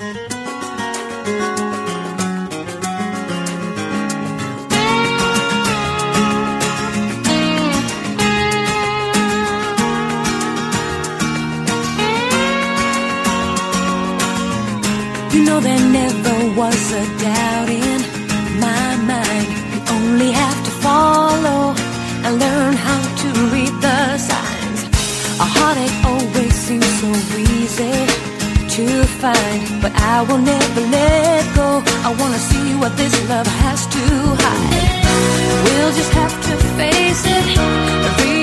You know there never was a doubt in my mind. You only have to follow and learn how to read the signs. A heartache always seems so easy to find, but I will never let go. I wanna see what this love has to hide. We'll just have to face it.